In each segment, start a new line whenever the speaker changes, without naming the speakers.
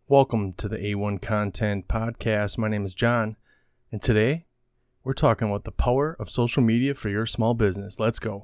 Welcome to the A1 Content Podcast. My name is John, and today we're talking about the power of social media for your small business. Let's go.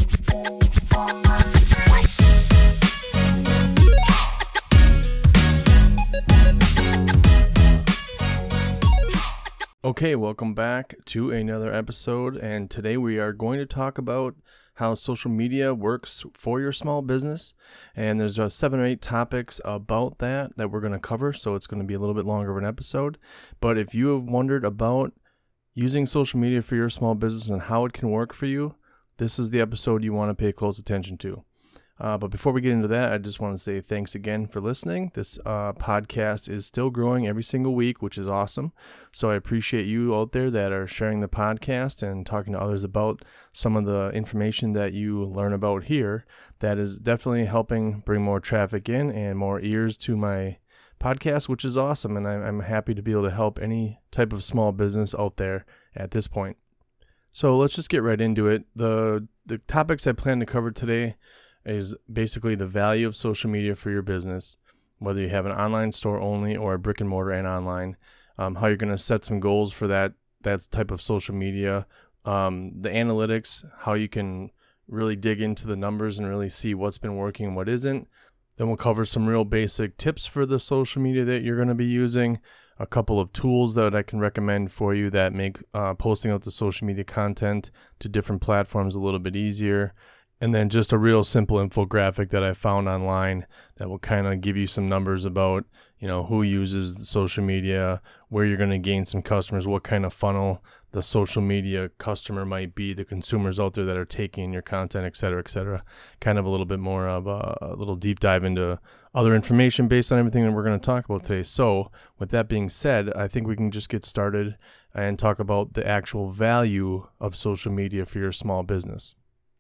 Okay, welcome back to another episode, and today we are going to talk about how social media works for your small business, and there's 7 or 8 topics about that we're going to cover, so it's going to be a little bit longer of an episode. But if you have wondered about using social media for your small business and how it can work for you, this is the episode you want to pay close attention to. But before we get into that, I just want to say thanks again for listening. This podcast is still growing every single week, which is awesome. So I appreciate you out there that are sharing the podcast and talking to others about some of the information that you learn about here. That is definitely helping bring more traffic in and more ears to my podcast, which is awesome. And I'm happy to be able to help any type of small business out there at this point. So let's just get right into it. The topics I plan to cover today is basically the value of social media for your business, whether you have an online store only or a brick and mortar and online, how you're going to set some goals for that type of social media, the analytics, how you can really dig into the numbers and really see what's been working and what isn't. Then we'll cover some real basic tips for the social media that you're going to be using, a couple of tools that I can recommend for you that make posting out the social media content to different platforms a little bit easier. And then just a real simple infographic that I found online that will kind of give you some numbers about, who uses the social media, where you're going to gain some customers, what kind of funnel the social media customer might be, the consumers out there that are taking your content, et cetera, et cetera. Kind of a little bit more of a little deep dive into other information based on everything that we're going to talk about today. So with that being said, I think we can just get started and talk about the actual value of social media for your small business.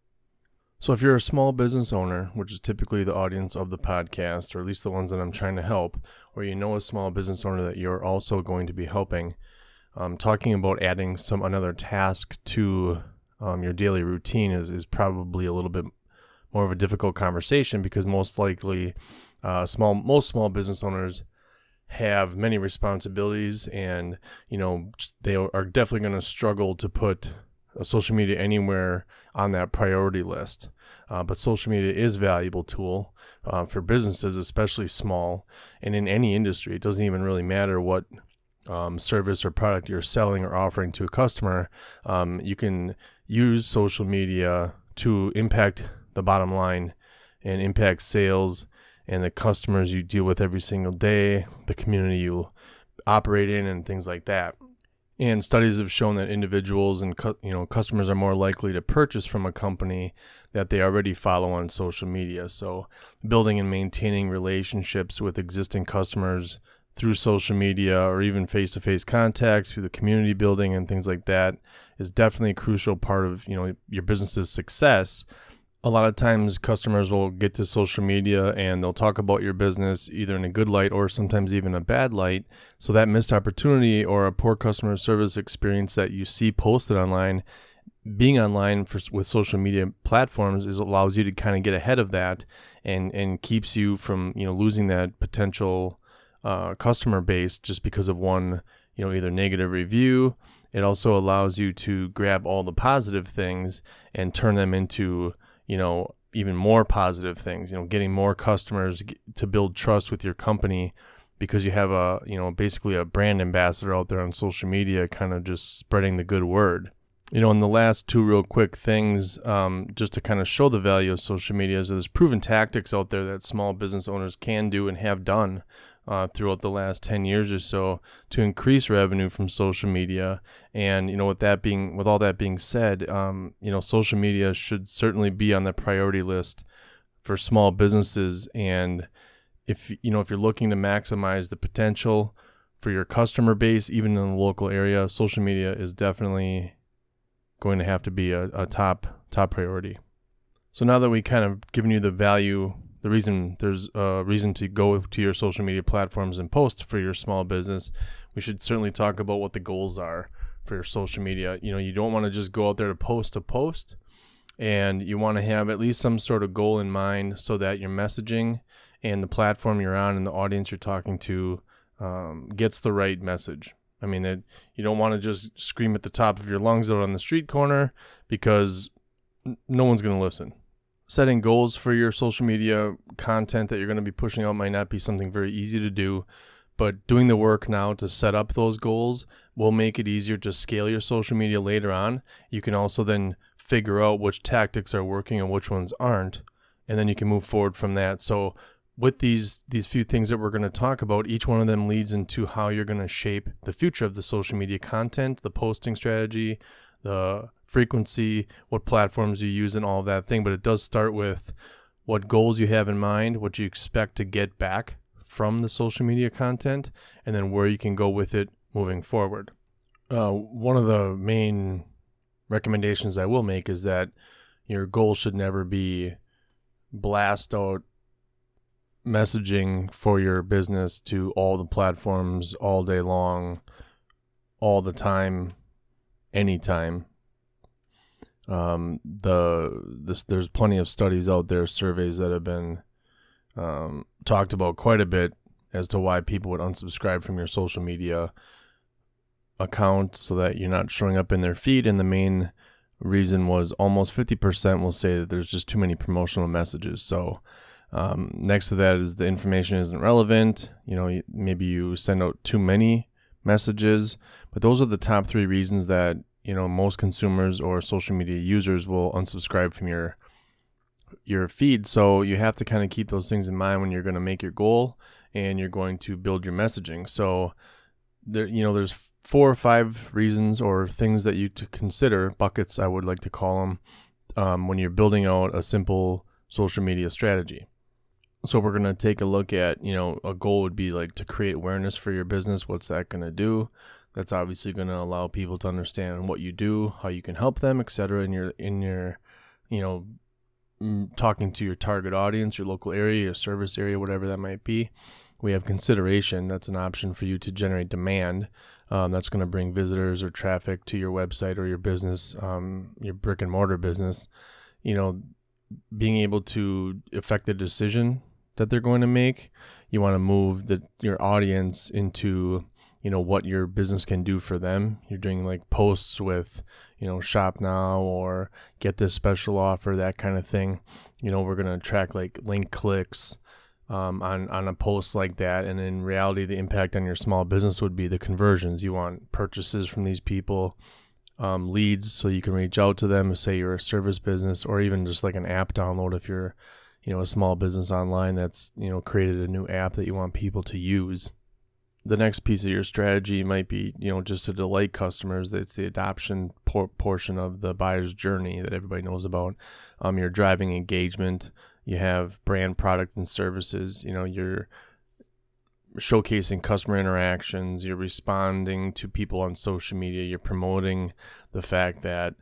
So if you're a small business owner, which is typically the audience of the podcast, or at least the ones that I'm trying to help, or you know a small business owner that you're also going to be helping, talking about adding another task to your daily routine is probably a little bit more of a difficult conversation because most likely most small business owners have many responsibilities and, they are definitely going to struggle to put social media anywhere on that priority list. But social media is a valuable tool for businesses, especially small, and in any industry. It doesn't even really matter what service or product you're selling or offering to a customer. You can use social media to impact the bottom line and impact sales and the customers you deal with every single day, the community you operate in, and things like that. And studies have shown that individuals and customers are more likely to purchase from a company that they already follow on social media. So building and maintaining relationships with existing customers through social media or even face-to-face contact through the community building and things like that is definitely a crucial part of your business's success. A lot of times customers will get to social media and they'll talk about your business either in a good light or sometimes even a bad light. So that missed opportunity or a poor customer service experience that you see posted online, being online with social media platforms allows you to kind of get ahead of that and keeps you from losing that potential customer base just because of one either negative review. It also allows you to grab all the positive things and turn them into even more positive things, getting more customers to build trust with your company because you have basically a brand ambassador out there on social media kind of just spreading the good word. And the last 2 real quick things, just to kind of show the value of social media is there's proven tactics out there that small business owners can do and have done throughout the last 10 years or so to increase revenue from social media. And, with all that being said, social media should certainly be on the priority list for small businesses. And if you're looking to maximize the potential for your customer base, even in the local area, social media is definitely going to have to be a top priority. So now that we kind of given you the value, there's a reason to go to your social media platforms and post for your small business, we should certainly talk about what the goals are for your social media. You don't want to just go out there to post, and you want to have at least some sort of goal in mind so that your messaging and the platform you're on and the audience you're talking to gets the right message. I mean, you don't want to just scream at the top of your lungs out on the street corner, because no one's going to listen. Setting goals for your social media content that you're going to be pushing out might not be something very easy to do, but doing the work now to set up those goals will make it easier to scale your social media later on. You can also then figure out which tactics are working and which ones aren't, and then you can move forward from that. So with these few things that we're going to talk about, each one of them leads into how you're going to shape the future of the social media content, the posting strategy, the frequency, what platforms you use, and all of that thing. But it does start with what goals you have in mind, what you expect to get back from the social media content, and then where you can go with it moving forward. One of the main recommendations I will make is that your goal should never be blast out messaging for your business to all the platforms all day long, all the time, anytime. There's plenty of studies out there, surveys that have been talked about quite a bit as to why people would unsubscribe from your social media account so that you're not showing up in their feed. And the main reason was almost 50% will say that there's just too many promotional messages. So next to that is the information isn't relevant. Maybe you send out too many messages, but those are the top 3 reasons that most consumers or social media users will unsubscribe from your feed. So you have to kind of keep those things in mind when you're going to make your goal and you're going to build your messaging. So there's 4 or 5 reasons or things that you to consider, buckets I would like to call them, when you're building out a simple social media strategy. So we're going to take a look at, a goal would be like to create awareness for your business. What's that going to do? That's obviously going to allow people to understand what you do, how you can help them, etc. In your talking to your target audience, your local area, your service area, whatever that might be. We have consideration. That's an option for you to generate demand. That's going to bring visitors or traffic to your website or your business, your brick and mortar business. Being able to affect the decision that they're going to make. You want to move your audience into what your business can do for them. You're doing like posts with, shop now or get this special offer, that kind of thing. We're going to track like link clicks on a post like that. And in reality, the impact on your small business would be the conversions. You want purchases from these people, leads, so you can reach out to them, say you're a service business, or even just like an app download if you're, a small business online that's, created a new app that you want people to use. The next piece of your strategy might be, just to delight customers. It's the adoption portion of the buyer's journey that everybody knows about. You're driving engagement. You have brand, product, and services. You're showcasing customer interactions. You're responding to people on social media. You're promoting the fact that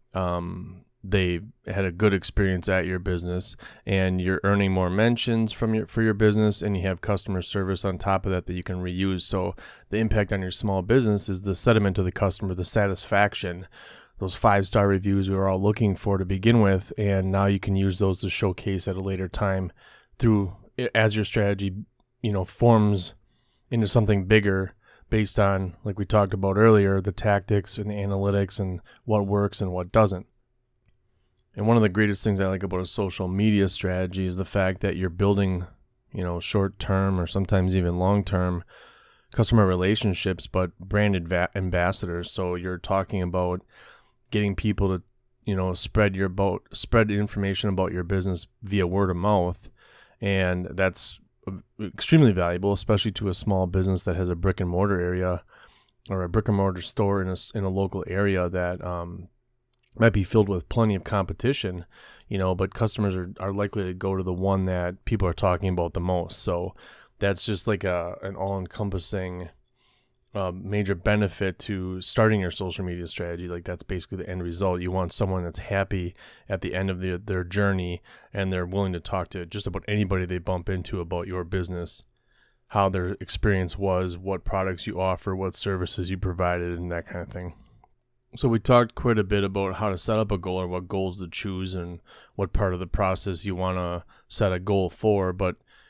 they had a good experience at your business, and you're earning more mentions for your business, and you have customer service on top of that you can reuse. So the impact on your small business is the sentiment of the customer, the satisfaction, those 5-star reviews we were all looking for to begin with, and now you can use those to showcase at a later time as your strategy, forms into something bigger based on, like we talked about earlier, the tactics and the analytics and what works and what doesn't. And one of the greatest things I like about a social media strategy is the fact that you're building, short-term or sometimes even long-term customer relationships, but brand ambassadors. So you're talking about getting people to, spread information about your business via word of mouth. And that's extremely valuable, especially to a small business that has a brick and mortar area or a brick and mortar store in a local area that, might be filled with plenty of competition, but customers are likely to go to the one that people are talking about the most. So that's just like an all-encompassing major benefit to starting your social media strategy. Like that's basically the end result. You want someone that's happy at the end of their journey, and they're willing to talk to just about anybody they bump into about your business, how their experience was, what products you offer, what services you provided, and that kind of thing. So we talked quite a bit about how to set up a goal or what goals to choose and what part of the process you want to set a goal for. But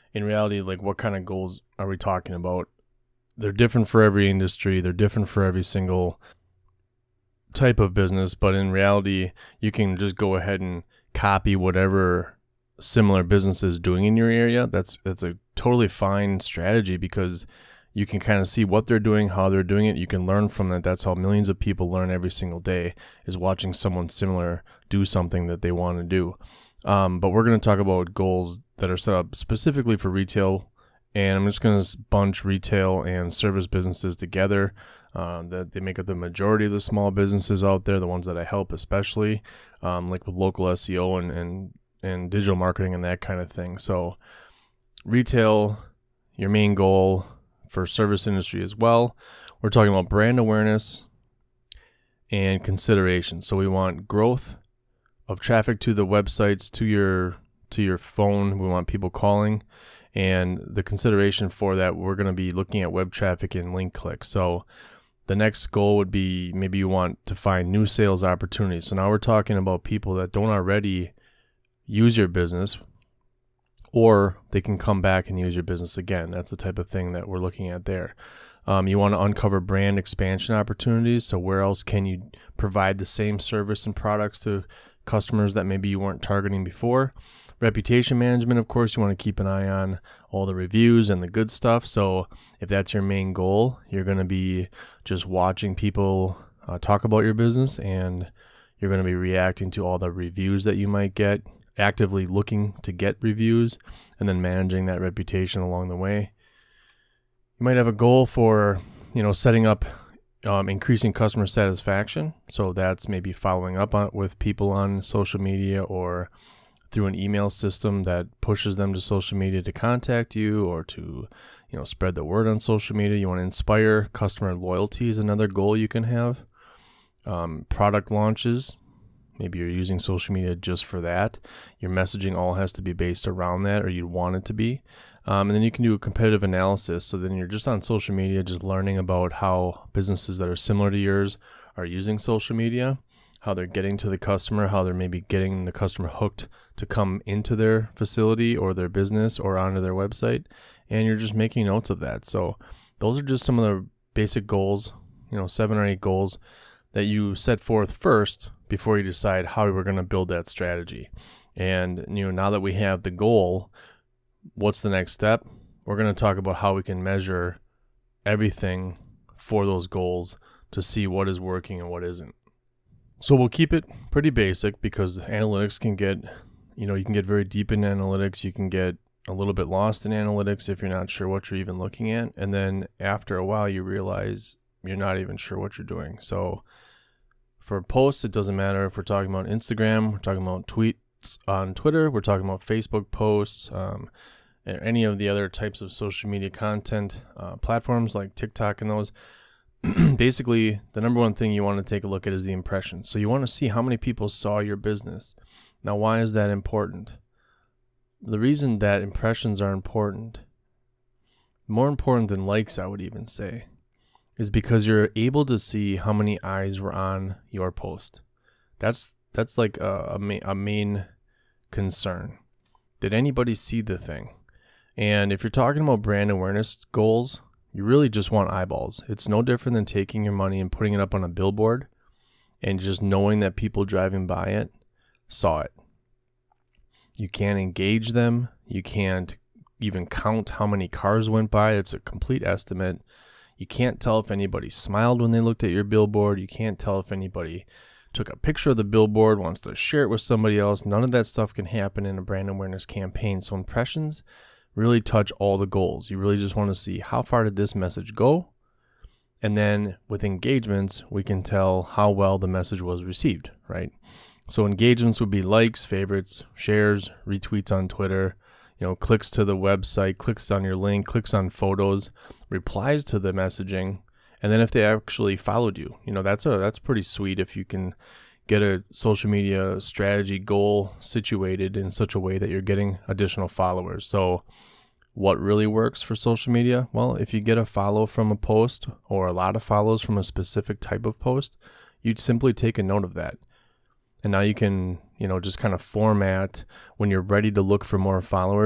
in reality, like, what kind of goals are we talking about? They're different for every industry. They're different for every single type of business. But in reality, you can just go ahead and copy whatever similar business is doing in your area. That's a totally fine strategy because you can kind of see what they're doing, how they're doing it. You can learn from that. That's how millions of people learn every single day, is watching someone similar do something that they want to do. But we're going to talk about goals that are set up specifically for retail. And I'm just going to bunch retail and service businesses together. That they make up the majority of the small businesses out there, the ones that I help especially, like with local SEO and digital marketing and that kind of thing. So retail, your main goal, for service industry as well. We're talking about brand awareness and consideration. So we want growth of traffic to the websites, to your phone. We want people calling, and the consideration for that, we're going to be looking at web traffic and link clicks. So the next goal would be, maybe you want to find new sales opportunities. So now we're talking about people that don't already use your business, or they can come back and use your business again. That's the type of thing that we're looking at there. You want to uncover brand expansion opportunities. So where else can you provide the same service and products to customers that maybe you weren't targeting before? Reputation management, of course, you want to keep an eye on all the reviews and the good stuff. So if that's your main goal, you're going to be just watching people talk about your business, and you're going to be reacting to all the reviews that you might get, actively looking to get reviews, and then managing that reputation along the way. You might have a goal for, setting up increasing customer satisfaction. So that's maybe following up with people on social media, or through an email system that pushes them to social media to contact you, or to spread the word on social media. You want to inspire customer loyalty is another goal you can have. Product launches, maybe you're using social media just for that. Your messaging all has to be based around that, or you'd want it to be. And then you can do a competitive analysis. So then you're just on social media, just learning about how businesses that are similar to yours are using social media, how they're getting to the customer, how they're maybe getting the customer hooked to come into their facility or their business or onto their website. And you're just making notes of that. So those are just some of the basic goals, 7 or 8 goals that you set forth first before you decide how we're going to build that strategy. And now that we have the goal, what's the next step? We're going to talk about how we can measure everything for those goals to see what is working and what isn't. So we'll keep it pretty basic, because analytics can get, you can get very deep in analytics. You can get a little bit lost in analytics if you're not sure what you're even looking at. And then after a while, you realize you're not even sure what you're doing. So for posts, it doesn't matter if we're talking about Instagram, we're talking about tweets on Twitter, we're talking about Facebook posts, and any of the other types of social media content platforms like TikTok and those. Basically, the number one thing you want to take a look at is the impressions. So you want to see how many people saw your business. Now, why is that important? The reason that impressions are important, more important than likes, I would even say, is because you're able to see how many eyes were on your post. That's like a main concern. Did anybody see the thing? And if you're talking about brand awareness goals, you really just want eyeballs. It's no different than taking your money and putting it up on a billboard and just knowing that people driving by it saw it. You can't engage them. You can't even count how many cars went by. It's a complete estimate. You can't tell if anybody smiled when they looked at your billboard. You can't tell if anybody took a picture of the billboard, wants to share it with somebody else. None of that stuff can happen in a brand awareness campaign. So impressions really touch all the goals. You really just want to see how far did this message go? And then with engagements, we can tell how well the message was received, right? So engagements would be likes, favorites, shares, retweets on Twitter, clicks to the website, clicks on your link, clicks on photos, replies to the messaging, and then if they actually followed you, that's pretty sweet if you can get a social media strategy goal situated in such a way that you're getting additional followers. So what really works for social media? Well, if you get a follow from a post or a lot of follows from a specific type of post, you'd simply take a note of that. And now you can, just kind of format when you're ready to look for more followers,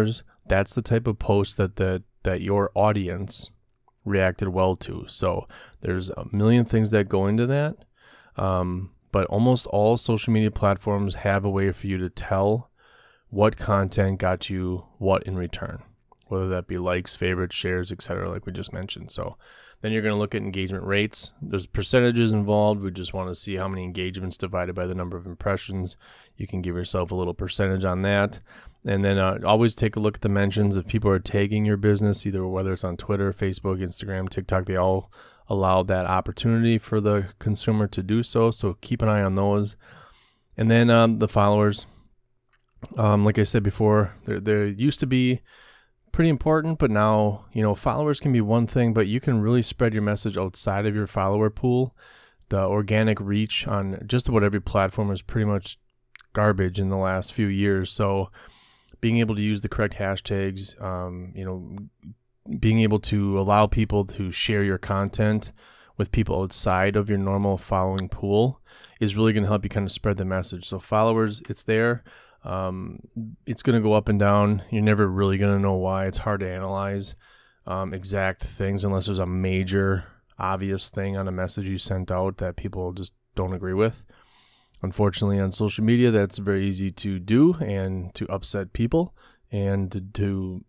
that's the type of post that your audience reacted well to. So there's a million things that go into that. But almost all social media platforms have a way for you to tell what content got you what in return, whether that be likes, favorites, shares, etc., like we just mentioned. So then you're going to look at engagement rates. There's percentages involved. We just want to see how many engagements divided by the number of impressions. You can give yourself a little percentage on that. And then always take a look at the mentions. If people are tagging your business, either whether it's on Twitter, Facebook, Instagram, TikTok, they all allow that opportunity for the consumer to do so. So keep an eye on those. And then the followers, like I said before, they used to be pretty important, but now, followers can be one thing, but you can really spread your message outside of your follower pool. The organic reach on just about every platform is pretty much garbage in the last few years. So being able to use the correct hashtags, being able to allow people to share your content with people outside of your normal following pool is really going to help you kind of spread the message. So followers, it's there. It's going to go up and down. You're never really going to know why. It's hard to analyze exact things unless there's a major obvious thing on a message you sent out that people just don't agree with. Unfortunately, on social media, that's very easy to do and to upset people, and to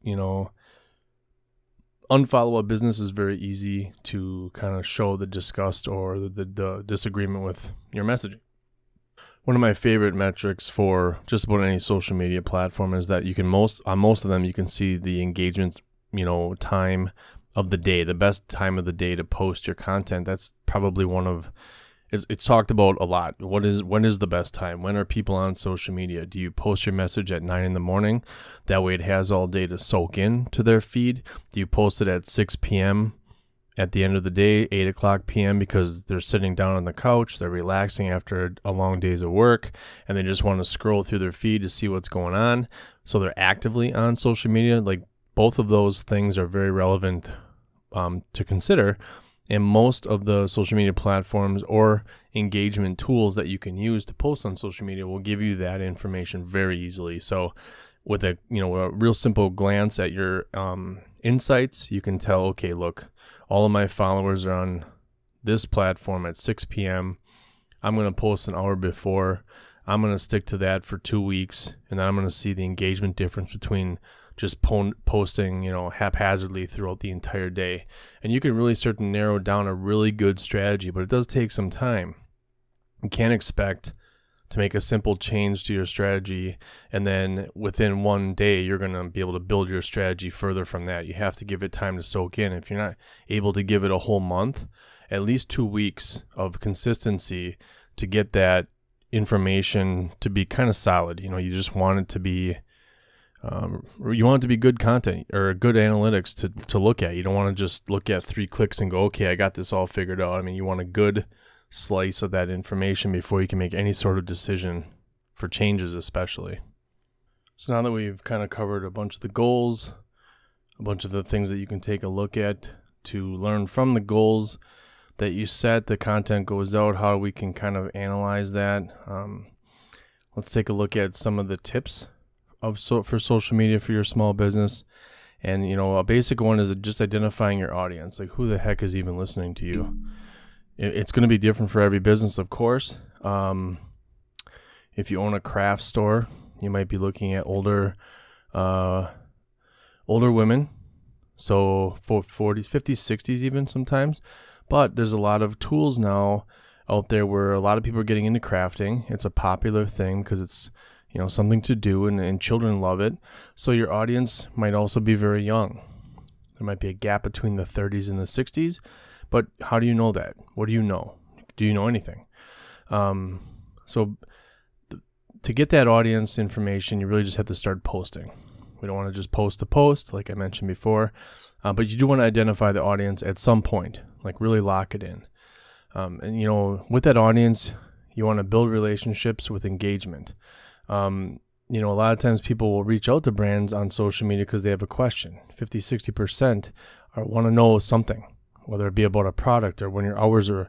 unfollow a business is very easy to kind of show the disgust or the disagreement with your messaging. One of my favorite metrics for just about any social media platform is that you can on most of them, you can see the engagement, time of the day, the best time of the day to post your content. That's probably one of, it's talked about a lot. When is the best time? When are people on social media? Do you post your message at 9 a.m? That way it has all day to soak in to their feed. Do you post it at 6 p.m. at the end of the day, 8 o'clock p.m. because they're sitting down on the couch, they're relaxing after a long days of work, and they just want to scroll through their feed to see what's going on? So they're actively on social media. Like, both of those things are very relevant to consider. And most of the social media platforms or engagement tools that you can use to post on social media will give you that information very easily. So with a real simple glance at your insights, you can tell, okay, look, all of my followers are on this platform at 6 p.m. I'm going to post an hour before. I'm going to stick to that for 2 weeks, and then I'm going to see the engagement difference between just posting, haphazardly throughout the entire day. And you can really start to narrow down a really good strategy, but it does take some time. You can't expect to make a simple change to your strategy and then within one day you're going to be able to build your strategy further from that. You have to give it time to soak in. If you're not able to give it a whole month, at least 2 weeks of consistency to get that information to be kind of solid. You just want it to be good content or good analytics to look at. You don't want to just look at 3 clicks and go, okay, I got this all figured out. I mean, you want a good slice of that information before you can make any sort of decision for changes, especially. So now that we've kind of covered a bunch of the goals, a bunch of the things that you can take a look at to learn from the goals that you set, the content goes out, how we can kind of analyze that. Let's take a look at some of the tips for social media for your small business. And, a basic one is just identifying your audience. Like, who the heck is even listening to you? It's going to be different for every business, of course. If you own a craft store, you might be looking at older women. So for 40s, 50s, 60s even sometimes. But there's a lot of tools now out there where a lot of people are getting into crafting. It's a popular thing because it's something to do, and children love it. So your audience might also be very young. There might be a gap between the 30s and the 60s, but how do you know that? What do you know? Do you know anything? So to get that audience information, you really just have to start posting. We don't want to just post to post, like I mentioned before, but you do want to identify the audience at some point, like really lock it in. And with that audience, you want to build relationships with engagement. A lot of times people will reach out to brands on social media because they have a question. 50-60% want to know something, whether it be about a product or when your hours are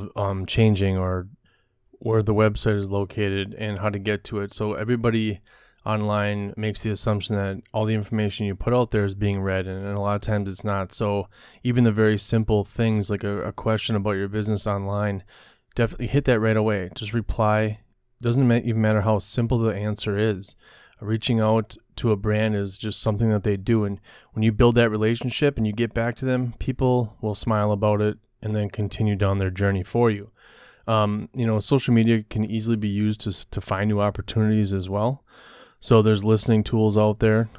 changing, or where the website is located and how to get to it. So everybody online makes the assumption that all the information you put out there is being read, and a lot of times it's not. So even the very simple things like a question about your business online, definitely hit that right away. Just reply. Doesn't even matter how simple the answer is. Reaching out to a brand is just something that they do, and when you build that relationship and you get back to them, people will smile about it and then continue down their journey for you. Social media can easily be used to find new opportunities as well. So there's listening tools out there.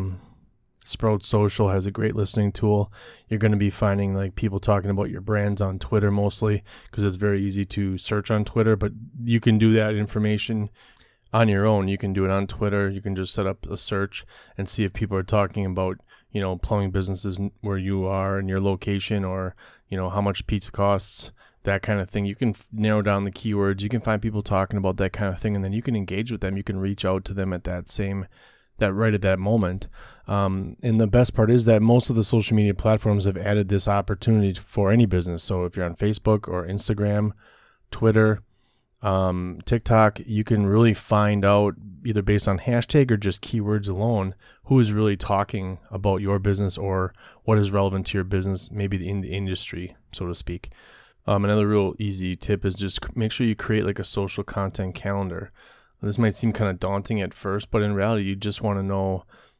Sprout Social has a great listening tool. You're going to be finding like people talking about your brands on Twitter mostly, because it's very easy to search on Twitter, but you can do that information on your own. You can do it on Twitter. You can just set up a search and see if people are talking about, plumbing businesses where you are and your location, or, how much pizza costs, that kind of thing. You can narrow down the keywords. You can find people talking about that kind of thing, and then you can engage with them. You can reach out to them at right at that moment. And the best part is that most of the social media platforms have added this opportunity for any business. So if you're on Facebook or Instagram, Twitter, TikTok, you can really find out either based on hashtag or just keywords alone who is really talking about your business or what is relevant to your business, maybe in the industry, so to speak. Another real easy tip is just make sure you create like a social content calendar. This might seem kind of daunting at first, but in reality, you just want to know,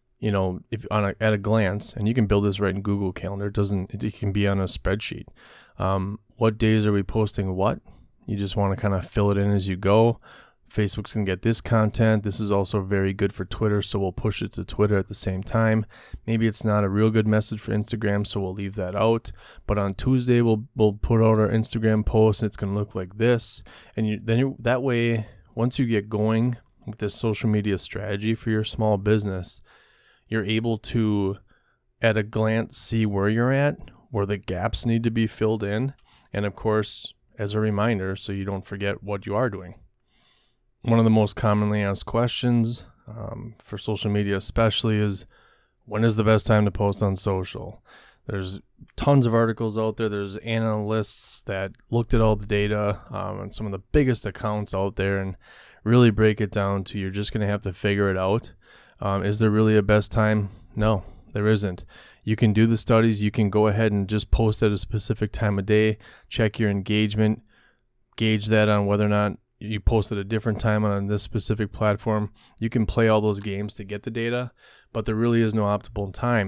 if at a glance, and you can build this right in Google Calendar. It can be on a spreadsheet. What days are we posting what? You just want to kind of fill it in as you go. Facebook's going to get this content. This is also very good for Twitter, so we'll push it to Twitter at the same time. Maybe it's not a real good message for Instagram, so we'll leave that out. But on Tuesday, we'll put out our Instagram post, and it's going to look like this. And that way, once you get going with this social media strategy for your small business, you're able to, at a glance, see where you're at, where the gaps need to be filled in, and of course, as a reminder, so you don't forget what you are doing. One of the most commonly asked questions for social media especially is, when is the best time to post on social? There's tons of articles out there. There's analysts that looked at all the data on some of the biggest accounts out there and really break it down to you're just going to have to figure it out. Is there really a best time? No, there isn't. You can do the studies. You can go ahead and just post at a specific time of day, check your engagement, gauge that on whether or not you post at a different time on this specific platform. You can play all those games to get the data, but there really is no optimal time.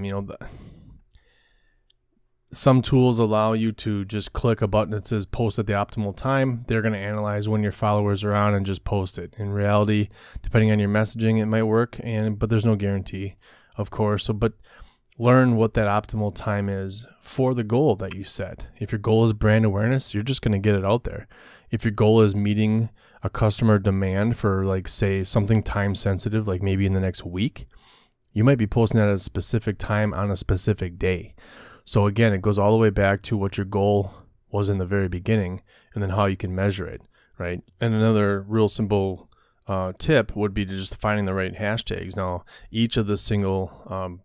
Some tools allow you to just click a button that says post at the optimal time. They're going to analyze when your followers are on and just post it. In reality, depending on your messaging, it might work, but there's no guarantee, of course. But learn what that optimal time is for the goal that you set. If your goal is brand awareness, you're just going to get it out there. If your goal is meeting a customer demand for, like, say, something time sensitive, like maybe in the next week, you might be posting that at a specific time on a specific day. So again, it goes all the way back to what your goal was in the very beginning and then how you can measure it, right? And another real simple tip would be to just finding the right hashtags. Now, each of the single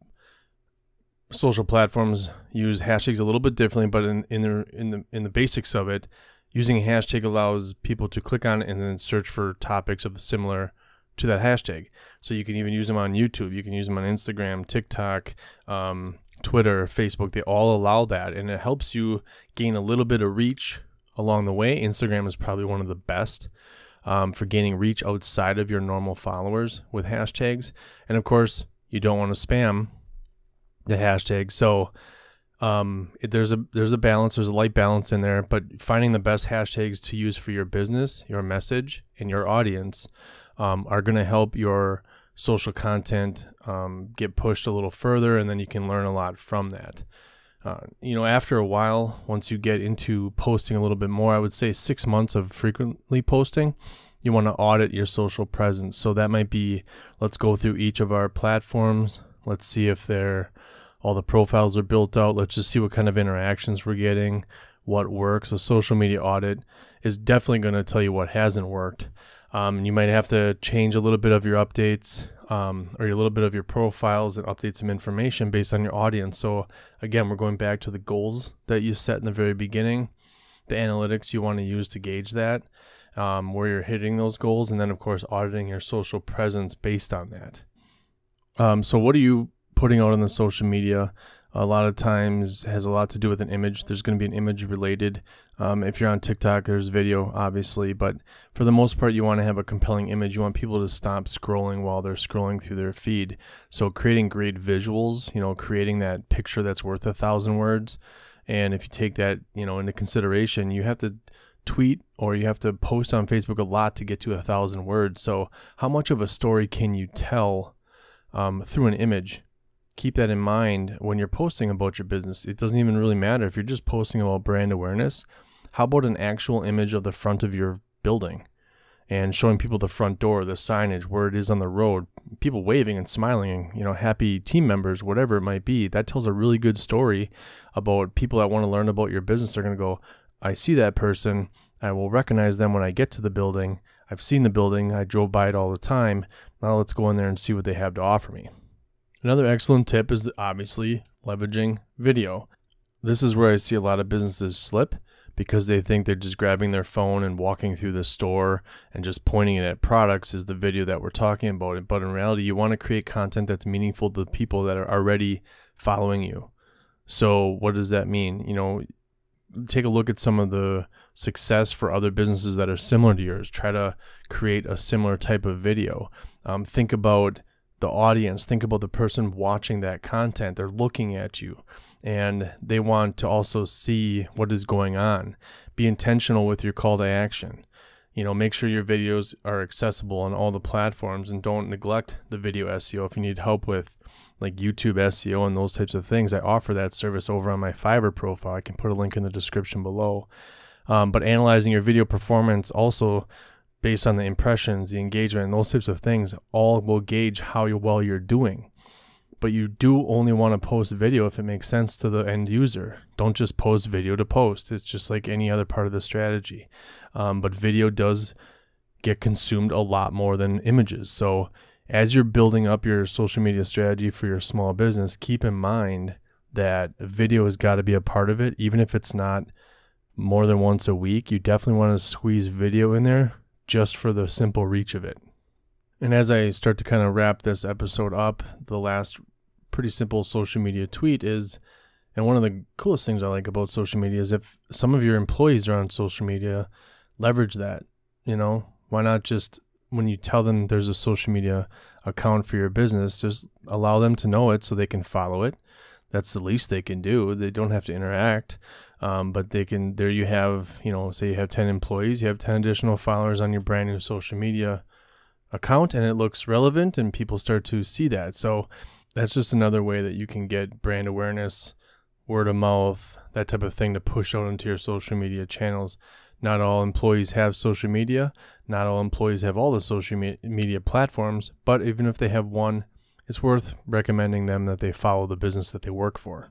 social platforms use hashtags a little bit differently, but in the basics of it, using a hashtag allows people to click on it and then search for topics of similar to that hashtag. So you can even use them on YouTube. You can use them on Instagram, TikTok, Twitter, Facebook. They all allow that, and it helps you gain a little bit of reach along the way. Instagram is probably one of the best for gaining reach outside of your normal followers with hashtags. And of course, you don't want to spam the hashtag. So there's a balance, there's a light balance in there, but finding the best hashtags to use for your business, your message, and your audience are going to help your social content get pushed a little further, and then you can learn a lot from that. After a while, once you get into posting a little bit more, I would say 6 months of frequently posting, you want to audit your social presence. So that might be, let's go through each of our platforms. Let's see if all the profiles are built out. Let's just see what kind of interactions we're getting, what works. A social media audit is definitely going to tell you what hasn't worked. You might have to change a little bit of your updates or a little bit of your profiles and update some information based on your audience. So again, we're going back to the goals that you set in the very beginning, the analytics you want to use to gauge that. where you're hitting those goals, and then of course auditing your social presence based on that. So what are you putting out on the social media? A lot of times has a lot to do with an image. There's going to be an image related. If you're on TikTok, there's video, obviously, but for the most part, you want to have a compelling image. You want people to stop scrolling while they're scrolling through their feed. So creating great visuals, creating that picture that's worth 1,000 words. And if you take that, into consideration, you have to tweet or you have to post on Facebook a lot to get to 1,000 words. So how much of a story can you tell through an image? Keep that in mind when you're posting about your business. It doesn't even really matter if you're just posting about brand awareness. How about an actual image of the front of your building and showing people the front door, the signage, where it is on the road, people waving and smiling, happy team members, whatever it might be. That tells a really good story about people that want to learn about your business. They're going to go, I see that person. I will recognize them when I get to the building. I've seen the building. I drove by it all the time. Now let's go in there and see what they have to offer me. Another excellent tip is obviously leveraging video. This is where I see a lot of businesses slip because they think they're just grabbing their phone and walking through the store and just pointing it at products is the video that we're talking about. But in reality, you want to create content that's meaningful to the people that are already following you. So what does that mean? Take a look at some of the success for other businesses that are similar to yours. Try to create a similar type of video. Think about the audience, think about the person watching that content. They're looking at you and they want to also see what is going on. Be intentional with your call to action. Make sure your videos are accessible on all the platforms and don't neglect the video SEO. If you need help with like YouTube SEO and those types of things, I offer that service over on my Fiverr profile. I can put a link in the description below. But analyzing your video performance also based on the impressions, the engagement, and those types of things, all will gauge how well you're doing. But you do only want to post video if it makes sense to the end user. Don't just post video to post. It's just like any other part of the strategy. But video does get consumed a lot more than images. So as you're building up your social media strategy for your small business, keep in mind that video has got to be a part of it. Even if it's not more than once a week, you definitely want to squeeze video in there just for the simple reach of it. And as I start to kind of wrap this episode up, the last pretty simple social media tweet is, and one of the coolest things I like about social media is if some of your employees are on social media, leverage that. Why not just when you tell them there's a social media account for your business, just allow them to know it so they can follow it. That's the least they can do. They don't have to interact. But they can, there you have, say you have 10 employees, you have 10 additional followers on your brand new social media account and it looks relevant and people start to see that. So that's just another way that you can get brand awareness, word of mouth, that type of thing to push out into your social media channels. Not all employees have social media. Not all employees have all the social media platforms, but even if they have one, it's worth recommending them that they follow the business that they work for.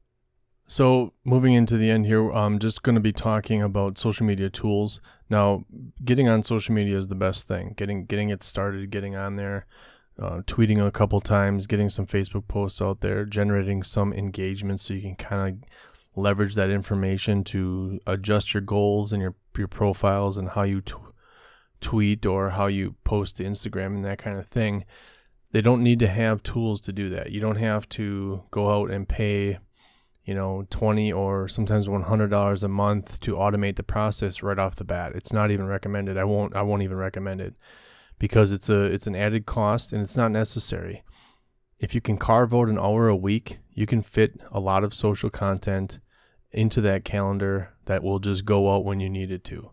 So moving into the end here, I'm just going to be talking about social media tools. Now, getting on social media is the best thing. Getting it started, getting on there, tweeting a couple times, getting some Facebook posts out there, generating some engagement so you can kind of leverage that information to adjust your goals and your profiles and how you tweet or how you post to Instagram and that kind of thing. They don't need to have tools to do that. You don't have to go out and pay $20 or sometimes $100 a month to automate the process right off the bat. It's not even recommended. I won't even recommend it because it's an added cost and it's not necessary. If you can carve out an hour a week, you can fit a lot of social content into that calendar that will just go out when you need it to.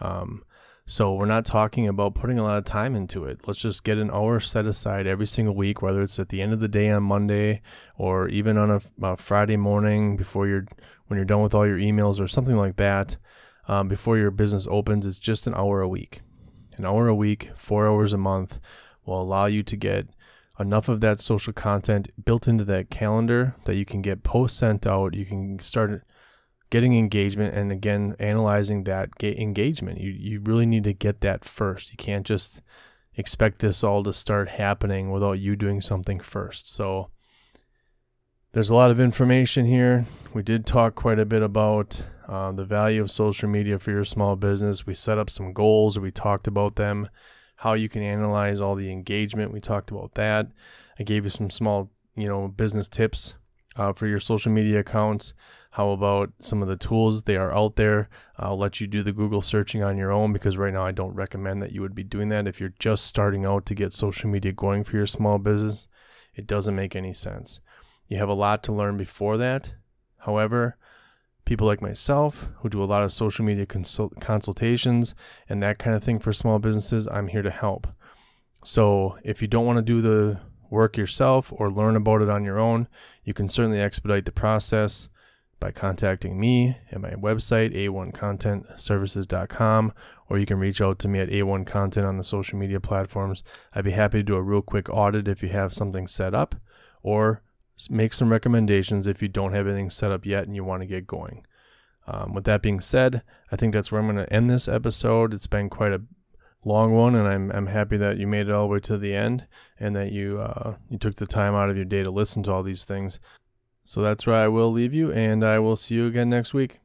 So we're not talking about putting a lot of time into it. Let's just get an hour set aside every single week, whether it's at the end of the day on Monday or even on a Friday morning when you're done with all your emails or something like that. Before your business opens, it's just an hour a week. An hour a week, 4 hours a month will allow you to get enough of that social content built into that calendar that you can get posts sent out. You can start getting engagement, and again, analyzing that engagement. You really need to get that first. You can't just expect this all to start happening without you doing something first. So There's a lot of information here. We did talk quite a bit about the value of social media for your small business. We set up some goals, or we talked about them, how you can analyze all the engagement. We talked about that. I gave you some small, business tips for your social media accounts. How about some of the tools? They are out there. I'll let you do the Google searching on your own, because right now I don't recommend that you would be doing that if you're just starting out to get social media going for your small business. It doesn't make any sense. You have a lot to learn before that. However, people like myself who do a lot of social media consultations and that kind of thing for small businesses, I'm here to help. So if you don't want to do the work yourself or learn about it on your own, you can certainly expedite the process by contacting me at my website, a1contentservices.com, or you can reach out to me at A1Content on the social media platforms. I'd be happy to do a real quick audit if you have something set up, or make some recommendations if you don't have anything set up yet and you want to get going. With that being said, I think that's where I'm going to end this episode. It's been quite a long one, and I'm happy that you made it all the way to the end and that you took the time out of your day to listen to all these things. So that's where I will leave you, and I will see you again next week.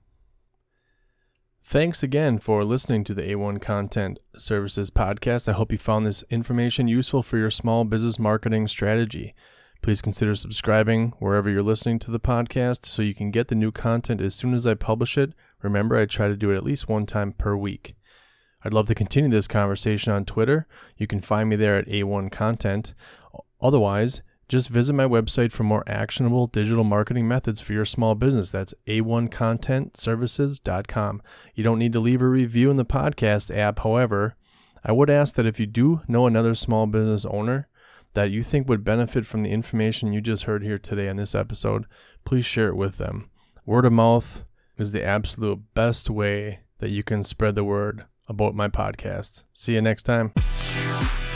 Thanks again for listening to the A1 Content Services podcast. I hope you found this information useful for your small business marketing strategy. Please consider subscribing wherever you're listening to the podcast so you can get the new content as soon as I publish it. Remember, I try to do it at least one time per week. I'd love to continue this conversation on Twitter. You can find me there at A1Content. Otherwise, just visit my website for more actionable digital marketing methods for your small business. That's A1contentservices.com. You don't need to leave a review in the podcast app. However, I would ask that if you do know another small business owner that you think would benefit from the information you just heard here today on this episode, please share it with them. Word of mouth is the absolute best way that you can spread the word about my podcast. See you next time.